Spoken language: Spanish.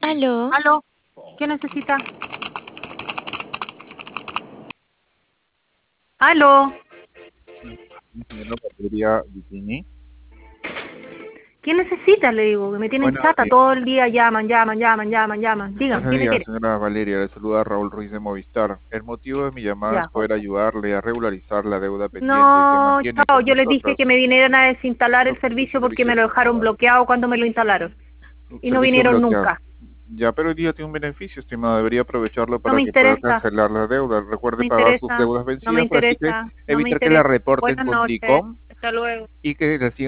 Aló, Aló, ¿qué necesita? Aló, Señora Valeria Vitini. ¿qué necesita? Le digo, que me tienen Buenos chata días, todo el día, llaman. Dígame, buenos ¿qué me días, quiere? señora Valeria. Le saluda Raúl Ruiz de Movistar. El motivo de mi llamada es Ya, poder joya. ayudarle a regularizar la deuda pendiente que No, mantiene chao, con yo les dije nosotros. que me vinieran a desinstalar el Su servicio porque me servicio, lo dejaron bloqueado cuando me lo instalaron. su Y no servicio vinieron bloqueado. nunca. Ya, pero hoy día tiene un beneficio, estimado. Debería aprovecharlo No para me que pueda interesa, cancelar la deuda. no Recuerde me pagar sus interesa, deudas no me vencidas, así que interesa, no me evitar que la interesa. reporten Buenas con noches, DICOM hasta luego. y que la sigan